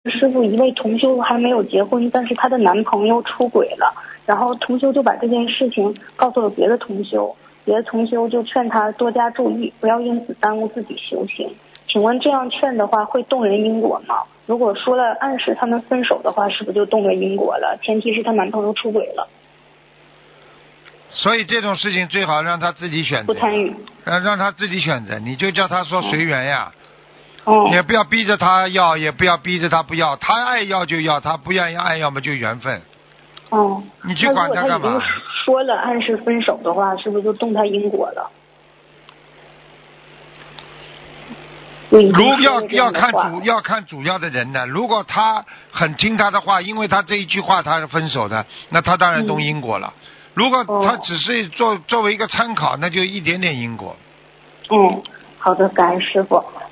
师傅，一位同修还没有结婚，但是她的男朋友出轨了，然后同修就把这件事情告诉了别的同修，别的同修就劝她多加注意，不要因此耽误自己修行。请问这样劝的话会动人因果吗？如果说了暗示他们分手的话，是不是就动了因果了？前提是她男朋友出轨了。 所以这种事情最好让她自己选择， 不参与， 让她自己选择，你就叫她说随缘呀。 也不要逼着他要，也不要逼着他不要，他爱要就要，他不愿意爱要么就缘分。你去管他干嘛？ 那如果他已经说了暗示分手的话，是不是就动他因果了？ 要看主要的人呢。如果他很听他的话，因为他这一句话他是分手的，那他当然动因果了。如果他只是作为一个参考，那就一点点因果。 好的，感恩师傅。